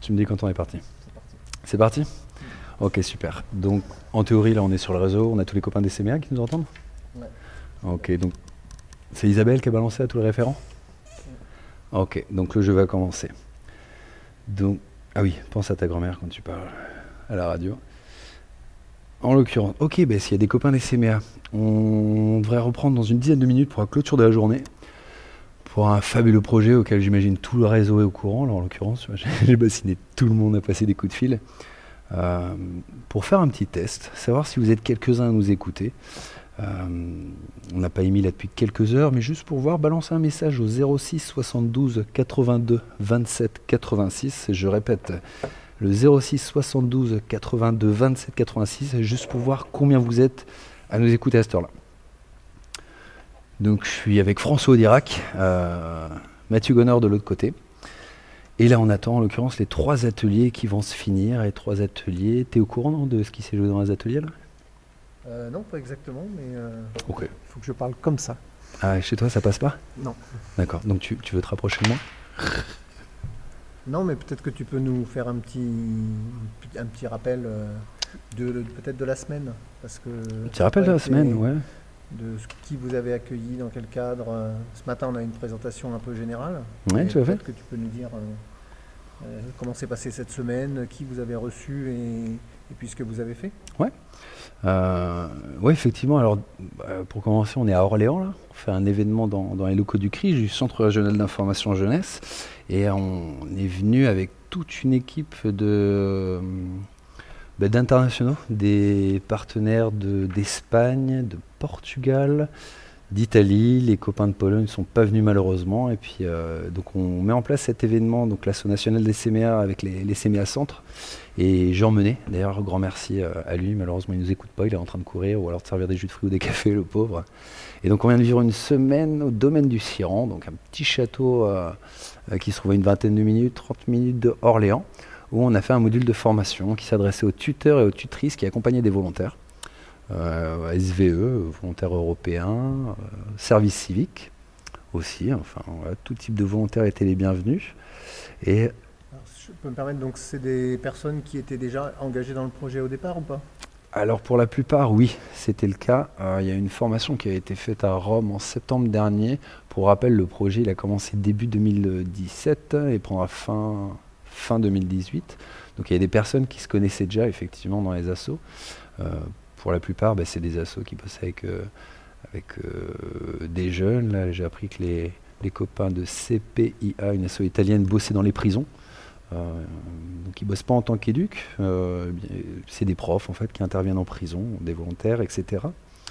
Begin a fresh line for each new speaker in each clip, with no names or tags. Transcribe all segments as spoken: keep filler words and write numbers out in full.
Tu me dis quand on est parti.
C'est parti.
C'est parti ? Ok, super. Donc, en théorie, là, on est sur le réseau. On a tous les copains des C M A qui nous entendent ?
Ouais.
Ok, donc, c'est Isabelle qui a balancé à tous les référents ?
Ouais.
Ok, donc le jeu va commencer. Donc, ah oui, pense à ta grand-mère quand tu parles à la radio. En l'occurrence, ok, ben, s'il y a des copains des C M A, on devrait reprendre dans une dizaine de minutes pour la clôture de la journée. Pour un fabuleux projet auquel j'imagine tout le réseau est au courant. Là, en l'occurrence, j'ai bassiné tout le monde à passer des coups de fil. Euh, pour faire un petit test, savoir si vous êtes quelques-uns à nous écouter. Euh, on n'a pas émis là depuis quelques heures, mais juste pour voir, balancer un message au zéro six soixante-douze quatre-vingt-deux vingt-sept quatre-vingt-six. Je répète, le zéro six soixante-douze quatre-vingt-deux vingt-sept quatre-vingt-six, juste pour voir combien vous êtes à nous écouter à cette heure-là. Donc je suis avec François Audirac, euh, Mathieu Gonor de l'autre côté. Et là on attend en l'occurrence les trois ateliers qui vont se finir. Et trois ateliers, t'es au courant non, de ce qui s'est joué dans les ateliers là ?
Euh, non, pas exactement, mais il euh,
Ok.
faut que je parle comme ça.
Ah, chez toi ça passe pas ?
Non.
D'accord, donc tu, tu veux te rapprocher de moi ?
Non, mais peut-être que tu peux nous faire un petit, un petit rappel euh, de, de- peut-être de la semaine. Parce que
Petit rappel de la semaine, ouais.
De ce- qui vous avez accueilli, dans quel cadre. euh, Ce matin, on a une présentation un peu générale.
Ouais,
Et
tout à fait.
peut-être que tu peux nous dire euh, euh, comment s'est passé cette semaine, qui vous avez reçu et, et puis ce que vous avez fait.
Euh, oui, effectivement. Alors, euh, pour commencer, on est à Orléans, là. On fait un événement dans, dans les locaux du C R I, du Centre régional d'information jeunesse. Et on est venu avec toute une équipe de, euh, bah, d'internationaux, des partenaires de, d'Espagne, de Portugal, d'Italie. Les copains de Pologne ne sont pas venus malheureusement. Et puis, euh, donc on met en place cet événement, donc l'Asso nationale des C M A avec les, les C M A Centres. Et Jean Menet, d'ailleurs, grand merci euh, à lui. Malheureusement, il ne nous écoute pas, il est en train de courir ou alors de servir des jus de fruits ou des cafés, le pauvre. Et donc, on vient de vivre une semaine au domaine du Siran, donc un petit château euh, euh, qui se trouve à une vingtaine de minutes, trente minutes de Orléans, où on a fait un module de formation qui s'adressait aux tuteurs et aux tutrices qui accompagnaient des volontaires, euh, S V E, volontaires européens, euh, service civique aussi, enfin, voilà, tout type de volontaires étaient les bienvenus. Et
Alors, je peux me permettre, donc c'est des personnes qui étaient déjà engagées dans le projet au départ ou pas?
alors pour la plupart, oui, c'était le cas. Euh, il y a une formation qui a été faite à Rome en septembre dernier. Pour rappel, le projet il a commencé début deux mille dix-sept et prendra fin, fin deux mille dix-huit. Donc il y a des personnes qui se connaissaient déjà effectivement dans les assos. Euh, pour la plupart, bah, c'est des assos qui bossaient avec, euh, avec euh, des jeunes. Là, j'ai appris que les, les copains de C P I A, une asso italienne, bossaient dans les prisons. Euh, donc ils bossent pas en tant qu'éduc, euh, c'est des profs en fait qui interviennent en prison, des volontaires, et cetera.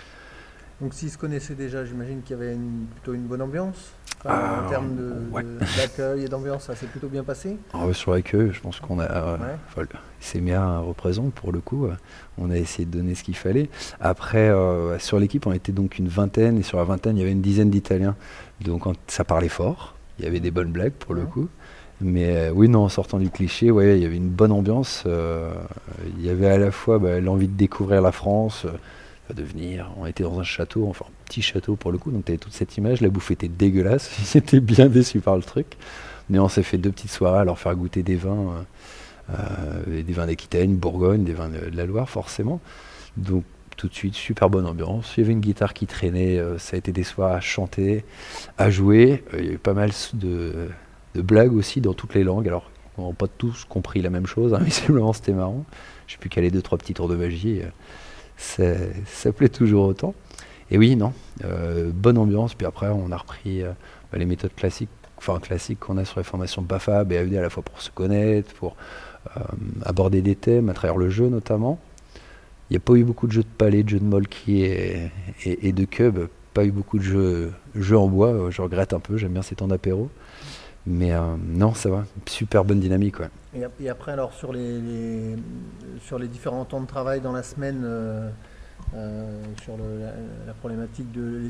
Donc s'ils se connaissaient déjà, j'imagine qu'il y avait une- plutôt une bonne ambiance. Enfin,
Ah,
en termes de,
ouais.
de- d'accueil et d'ambiance, ça s'est plutôt bien passé.
Alors, sur l'accueil, je pense qu'on a, euh,
Ouais.
enfin, le C M A représente pour le coup, euh, on a essayé de donner ce qu'il fallait. Après, euh, sur l'équipe, on était donc une vingtaine, et sur la vingtaine, il y avait une dizaine d'Italiens. Donc on- ça parlait fort, il y avait des bonnes blagues pour le
Mhm.
coup. Mais euh, oui, non, en sortant du cliché, ouais, il y avait une bonne ambiance. euh, il y avait à la fois bah, l'envie de découvrir la France, euh, de venir. On était dans un château, enfin un petit château pour le coup, donc tu avais toute cette image. La bouffe était dégueulasse, ils étaient bien déçus par le truc. Mais on s'est fait deux petites soirées à leur faire goûter des vins, euh, euh, des vins d'Aquitaine, Bourgogne, des vins de, de la Loire forcément. Donc tout de suite, super bonne ambiance. Il y avait une guitare qui traînait, euh, ça a été des soirées à chanter, à jouer. Euh, il y a eu pas mal de, de blagues aussi dans toutes les langues. Alors, on n'a pas tous compris la même chose, hein, visiblement c'était marrant. J'ai pu caler deux, trois petits tours de magie. euh, ça, ça plaît toujours autant. Et oui, non, euh, bonne ambiance. Puis après, on a repris euh, bah, les méthodes classiques, enfin classiques qu'on a sur les formations B A F A, B A F D, à la fois pour se connaître, pour euh, aborder des thèmes à travers le jeu notamment. Il n'y a pas eu beaucoup de jeux de palais, de jeux de molki et, et, et de cubes, pas eu beaucoup de jeux, jeux en bois, euh, je regrette un peu, j'aime bien ces temps d'apéro. Mais euh, non, ça va, super bonne dynamique. Ouais.
Et, ap- et après, alors sur les, les- sur les différents temps de travail dans la semaine, euh, euh, sur le- la, la problématique de, de,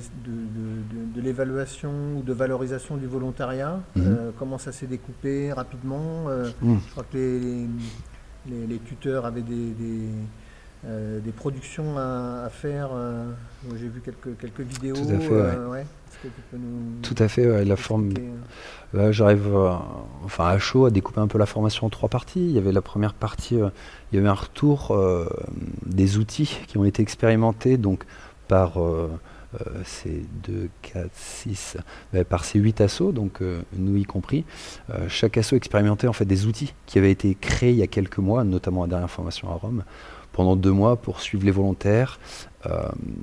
de- de- de l'évaluation ou de valorisation du volontariat,
Mhm.
euh, comment ça s'est découpé rapidement euh,
Mmh.
Je crois que les, les, les tuteurs avaient des, des, euh, des productions à, à faire. Euh, j'ai vu quelques, quelques vidéos.
Tout à fait,
euh,
ouais.
ouais. Est-ce que tu peux nous
Tout à fait, ouais, la forme.
expliquer?
Là, j'arrive, euh, enfin à chaud, à découper un peu la formation en trois parties. Il y avait la première partie, euh, il y avait un retour euh, des outils qui ont été expérimentés donc par euh, euh, ces deux, quatre, six, euh, par ces huit assos, donc euh, nous y compris. Euh, chaque asso expérimentait en fait des outils qui avaient été créés il y a quelques mois, notamment à dernière formation à Rome, pendant deux mois pour suivre les volontaires. Euh,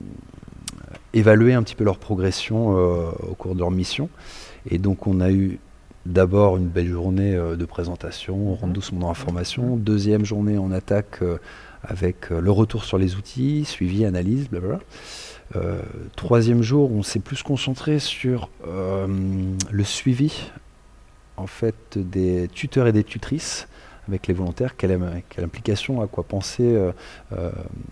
évaluer un petit peu leur progression euh, au cours de leur mission. Et donc on a eu d'abord une belle journée euh, de présentation, on rentre doucement dans la formation. Deuxième journée, on attaque euh, avec euh, le retour sur les outils, suivi, analyse, blablabla. Euh, troisième jour, on s'est plus concentré sur euh, le suivi en fait des tuteurs et des tutrices avec les volontaires, quelle, quelle implication, à quoi penser, euh, euh,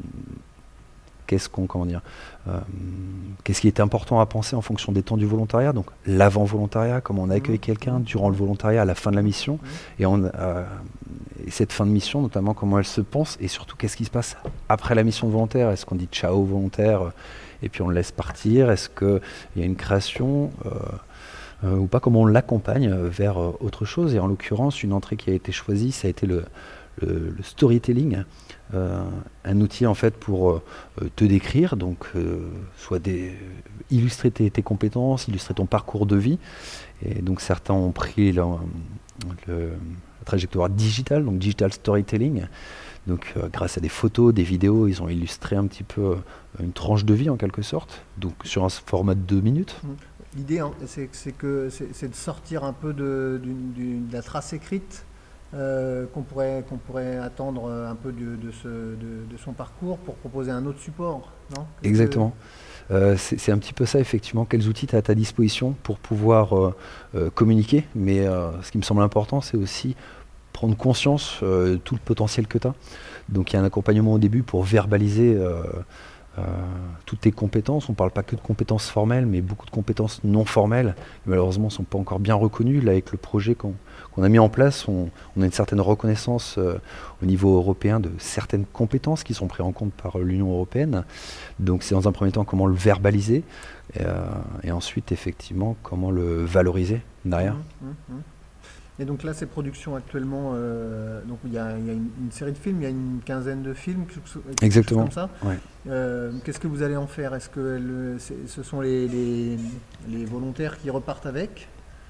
qu'est-ce qu'on, comment dire, euh, qu'est-ce qui était important à penser en fonction des temps du volontariat, donc l'avant-volontariat, comment on accueille quelqu'un durant le volontariat, à la fin de la mission, et, on, euh, et cette fin de mission, notamment comment elle se pense, et surtout qu'est-ce qui se passe après la mission de volontaire. Est-ce qu'on dit ciao volontaire, et puis on le laisse partir? Est-ce qu'il y a une création euh, euh, ou pas? Comment on l'accompagne vers euh, autre chose? Et en l'occurrence, une entrée qui a été choisie, ça a été le, le, le storytelling. Euh, un outil en fait pour euh, te décrire, donc euh, soit des, illustrer tes, tes compétences, illustrer ton parcours de vie. Et donc certains ont pris la, le, la trajectoire digitale, donc digital storytelling. Donc euh, grâce à des photos, des vidéos, ils ont illustré un petit peu euh, une tranche de vie en quelque sorte, donc sur un format de deux minutes.
L'idée, hein, c'est, c'est que c'est, c'est de sortir un peu de, d'une, d'une, de la trace écrite. Euh, qu'on pourrait, qu'on pourrait attendre un peu de, de, ce, de, de son parcours pour proposer un autre support, non?
Exactement. Que... Euh, c'est, c'est un petit peu ça, effectivement. Quels outils tu as à ta disposition pour pouvoir euh, euh, communiquer? Mais euh, ce qui me semble important, c'est aussi prendre conscience euh, de tout le potentiel que tu as. Donc il y a un accompagnement au début pour verbaliser euh, euh, toutes tes compétences. On ne parle pas que de compétences formelles, mais beaucoup de compétences non formelles, qui malheureusement ne sont pas encore bien reconnues. Là, avec le projet qu'on qu'on a mis en place, on, on a une certaine reconnaissance euh, au niveau européen de certaines compétences qui sont prises en compte par euh, l'Union européenne. Donc c'est dans un premier temps comment le verbaliser, et, euh, et ensuite effectivement comment le valoriser derrière.
Mmh, mmh, mmh. Et donc là, ces productions actuellement, euh, donc il y a, il y a une, une série de films, il y a une quinzaine de films, quelque
Exactement.
chose comme ça.
Ouais.
Euh, qu'est-ce que vous allez en faire? Est-ce que le, c'est, ce sont les, les, les volontaires qui repartent avec?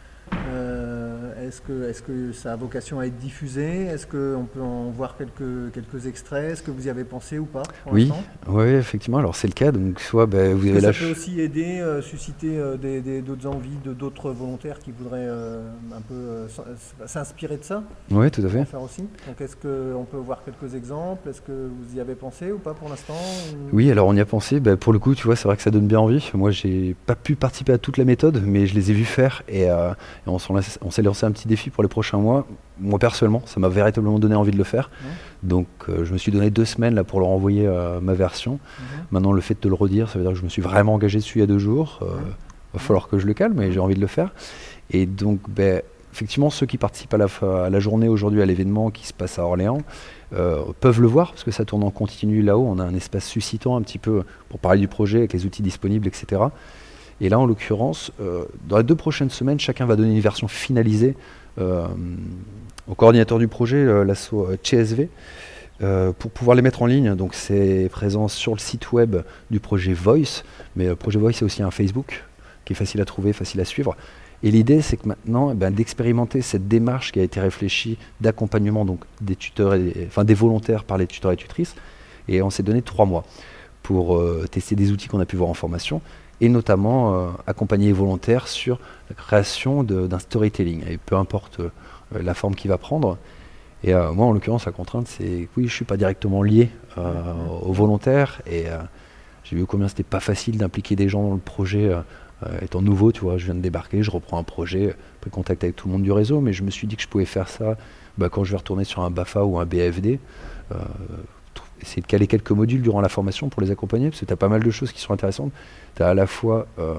Euh, est-ce que, est-ce que ça a vocation à être diffusé? Est-ce qu'on peut en voir quelques, quelques extraits? Est-ce que vous y avez pensé ou pas pour
Oui,
l'instant?
oui, effectivement. Alors c'est le cas. Donc soit bah, vous
Est-ce
avez
que ça
la
peut
ch-
aussi aider, euh, susciter euh, des, des- d'autres envies de d'autres volontaires qui voudraient euh, un peu euh, s'in- s'inspirer de ça,
Oui, tout à fait.
en faire aussi. Donc est-ce qu'on peut voir quelques exemples? Est-ce que vous y avez pensé ou pas pour l'instant? ou-
Oui, alors on y a pensé. Bah, pour le coup, tu vois, c'est vrai que ça donne bien envie. Moi, j'ai pas pu participer à toute la méthode, mais je les ai vus faire et, euh, et on, s'en laisse- on s'est lancé un petit défi pour les prochains mois. Moi, personnellement, ça m'a véritablement donné envie de le faire.
Ouais.
Donc, euh, je me suis donné deux semaines là pour leur envoyer euh, ma version.
Mhm.
Maintenant, le fait de te le redire, ça veut dire que je me suis vraiment engagé dessus il y a deux jours. Euh,
Ouais.
va falloir que je le calme, mais j'ai envie de le faire. Et donc, ben, effectivement, ceux qui participent à la, fa- à la journée aujourd'hui, à l'événement qui se passe à Orléans, euh, peuvent le voir parce que ça tourne en continu là-haut. On a un espace suscitant un petit peu pour parler du projet avec les outils disponibles, et cetera. Et là, en l'occurrence, euh, dans les deux prochaines semaines, chacun va donner une version finalisée euh, au coordinateur du projet, euh, l'asso euh, C S V, euh, pour pouvoir les mettre en ligne. Donc, c'est présent sur le site web du projet Voice, mais le projet Voice, c'est aussi un Facebook qui est facile à trouver, facile à suivre. Et l'idée, c'est que maintenant, eh ben, d'expérimenter cette démarche qui a été réfléchie d'accompagnement donc des tuteurs, et des, enfin des volontaires par les tuteurs et tutrices. Et on s'est donné trois mois pour euh, tester des outils qu'on a pu voir en formation et notamment euh, accompagner les volontaires sur la création de, d'un storytelling. Et peu importe euh, la forme qu'il va prendre. Et euh, moi, en l'occurrence, la contrainte, c'est que oui, je ne suis pas directement lié euh, aux volontaires. Et euh, j'ai vu combien c'était pas facile d'impliquer des gens dans le projet. Euh, Euh, étant nouveau, tu vois, je viens de débarquer, je reprends un projet, pris contact avec tout le monde du réseau, mais je me suis dit que je pouvais faire ça bah, quand je vais retourner sur un BAFA ou un B F D, euh, essayer de caler quelques modules durant la formation pour les accompagner, parce que tu as pas mal de choses qui sont intéressantes. Tu as à la fois, euh,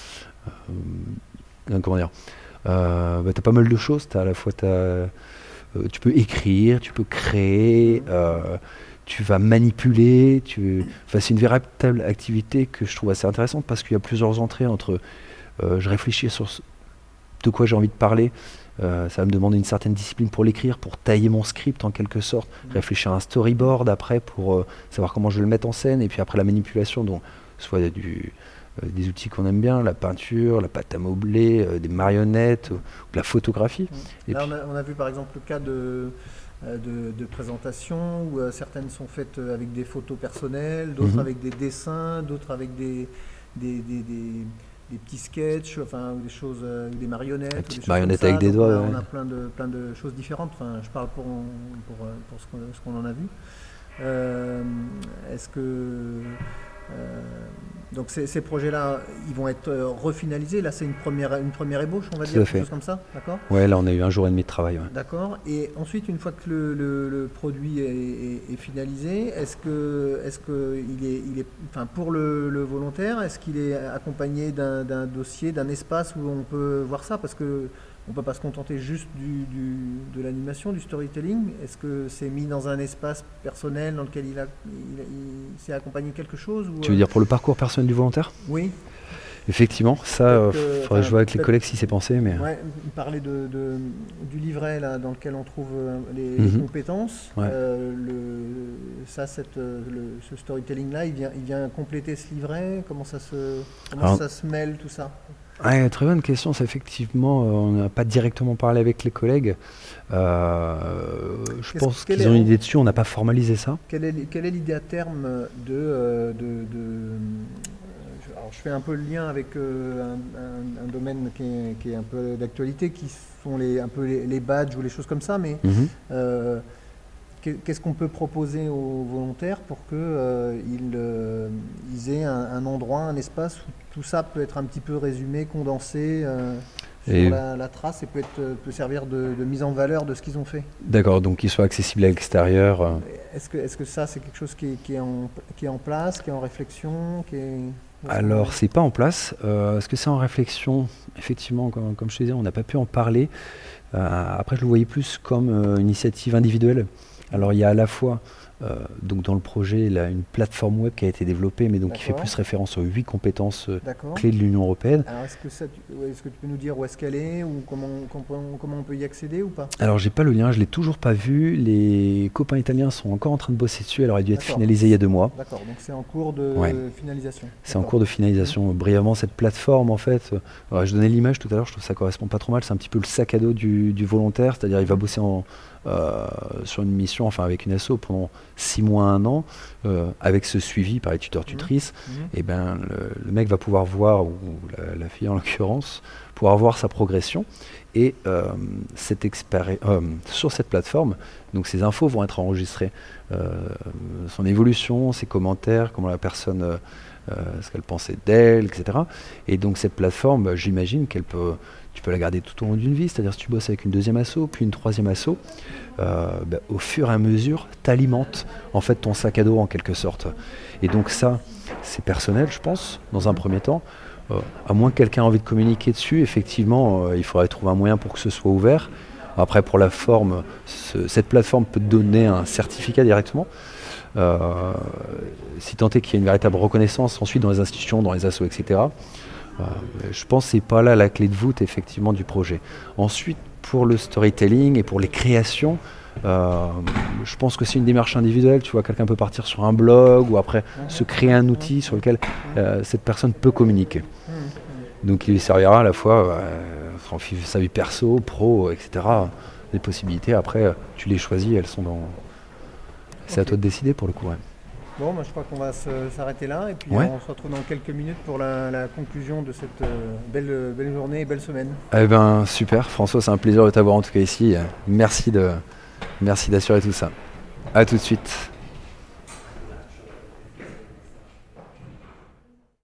euh, comment dire, euh, bah, tu as pas mal de choses, t'as à la fois, t'as, euh, tu peux écrire, tu peux créer, euh, tu vas manipuler, tu... enfin, c'est une véritable activité que je trouve assez intéressante parce qu'il y a plusieurs entrées entre euh, je réfléchis sur ce- de quoi j'ai envie de parler, euh, ça va me demander une certaine discipline pour l'écrire, pour tailler mon script en quelque sorte,
Mhm.
réfléchir à un storyboard après pour euh, savoir comment je vais le mettre en scène, et puis après la manipulation, donc soit du, euh, des outils qu'on aime bien, la peinture, la pâte à modeler, euh, des marionnettes, ou, ou de la photographie.
Mm.
Et
Là,
puis,
on a, on a vu par exemple le cas de, euh, de, de présentation où euh, certaines sont faites euh, avec des photos personnelles, d'autres
Mhm.
avec des dessins, d'autres avec des, des, des, des- des petits sketchs, enfin, ou des choses, euh, ou des marionnettes,
la
ou des
petite
choses comme
marionnette
ça.
avec des
Donc,
doigts,
on a,
ouais.
on a plein de, plein de choses différentes. Enfin, je parle pour, pour, euh, pour ce qu'on ce qu'on en a vu. Euh, Est-ce que euh, donc ces, ces projets-là, ils vont être euh, refinalisés. Là, c'est une première, une première ébauche, on va
Tout
dire,
à
quelque
fait.
chose comme ça, d'accord?
Ouais, là on a eu un jour et demi de travail. Ouais.
D'accord. Et ensuite, une fois que le, le- le produit est, est- est finalisé, est-ce que, est-ce que il est, il est, enfin, pour le, le volontaire, est-ce qu'il est accompagné d'un, d'un dossier, d'un espace où on peut voir ça? Parce que on peut pas se contenter juste du, du- de l'animation, du storytelling. Est-ce que c'est mis dans un espace personnel dans lequel il a, il, il s'est accompagné quelque chose ou
Tu veux
euh,
dire pour le parcours personnel du volontaire?
Oui.
Effectivement, ça,
Peut-être
euh,
que,
faudrait que je
enfin,
vois avec les
peut-être
collègues si c'est pensé, mais...
Ouais, parler de, de- du livret là, dans lequel on trouve euh, les, les
Mhm.
compétences.
Ouais.
Euh, le, ça, cette, euh, le- ce storytelling là, il vient, il vient compléter ce livret. Comment ça se, comment
Alors,
ça se mêle tout ça?
ouais, très bonne question. Ça, effectivement, euh, on n'a pas directement parlé avec les collègues. Euh, je
Qu'est-ce-
pense
quel
qu'ils
est-
ont une idée dessus. On n'a pas formalisé ça.
Quelle est, quelle est l'idée à terme de, euh, de, de- euh, je, alors je fais un peu le lien avec euh, un, un- un domaine qui est, qui est un peu d'actualité, qui sont les, un peu les, les badges ou les choses comme ça, mais
Mhm.
euh, qu'est- qu'est-ce qu'on peut proposer aux volontaires pour qu'ils euh, ils, euh, ils aient un, un endroit, un espace où tout ça peut être un petit peu résumé, condensé euh, sur
Et
la, la trace et peut, être, peut servir de, de mise en valeur de ce qu'ils ont fait.
d'accord, donc qu'ils soient accessibles à l'extérieur. euh.
Est-ce que, est-ce que ça, c'est quelque chose qui est, qui est en, qui est en place, qui est en réflexion, qui est... où est-ce qu'on en
Alors,
est?
c'est pas en place. Euh, Est-ce que c'est en réflexion? Effectivement, comme, comme je te disais, on n'a pas pu en parler. Euh, après, je le voyais plus comme euh, une initiative individuelle. Alors, il y a à la fois, euh, donc dans le projet, là, une plateforme web qui a été développée, mais donc qui fait
D'accord.
plus référence aux huit compétences euh,
D'accord.
clés de l'Union européenne.
Alors, est-ce que, ça, tu- ouais, est-ce que tu peux nous dire où est-ce qu'elle est ou comment, comment, comment on peut y accéder ou pas?
Alors, j'ai pas le lien, je l'ai toujours pas vu. Les copains italiens sont encore en train de bosser dessus. Elle aurait dû être
D'accord.
finalisée il y a deux mois.
D'accord, donc c'est en cours de
Ouais.
finalisation.
C'est en
D'accord.
cours de finalisation. Brièvement, cette plateforme, en fait, euh, alors, je donnais l'image tout à l'heure, je trouve que ça correspond pas trop mal. C'est un petit peu le sac à dos du, du volontaire, c'est-à-dire il va bosser en, euh, sur une mission, enfin avec une asso pendant six mois, un an, euh, avec ce suivi par les tuteurs-tutrices.
Mhm.
Et ben le, le mec va pouvoir voir, ou la, la fille en l'occurrence, pouvoir voir sa progression. Et euh, cette expéri- euh, sur cette plateforme, donc ces infos vont être enregistrées. Euh, son évolution, ses commentaires, comment la personne, euh, euh, ce qu'elle pensait d'elle, et cetera. Et donc cette plateforme, bah, j'imagine qu'elle peut, tu peux la garder tout au long d'une vie. C'est-à-dire si tu bosses avec une deuxième asso, puis une troisième asso, euh, bah, au fur et à mesure, t'alimentes en fait ton sac à dos en quelque sorte. Et donc ça, c'est personnel, je pense, dans un premier temps. Euh, à moins que quelqu'un ait envie de communiquer dessus, effectivement, euh, il faudrait trouver un moyen pour que ce soit ouvert. Après, pour la forme, ce- cette plateforme peut te donner un certificat directement. Euh, si tant est qu'il y a une véritable reconnaissance ensuite dans les institutions, dans les assos, et cetera. Euh, je pense que c'est pas là la clé de voûte effectivement du projet. Ensuite, pour le storytelling et pour les créations, euh, je pense que c'est une démarche individuelle. Tu vois, quelqu'un peut partir sur un blog ou après se créer un outil sur lequel euh, cette personne peut communiquer.
Mhm.
Donc il lui servira à la fois euh, en fi- sa vie perso, pro, et cetera. Les possibilités, après, euh, tu les choisis, elles sont dans... C'est à
Ok.
toi de décider pour le coup. Ouais.
Bon, moi je crois qu'on va se- s'arrêter là et puis
Ouais.
on se retrouve dans quelques minutes pour la, la conclusion de cette euh, belle, belle journée et belle semaine.
Eh ben super, François, c'est un plaisir de t'avoir en tout cas ici. Merci de, merci d'assurer tout ça. À tout de suite.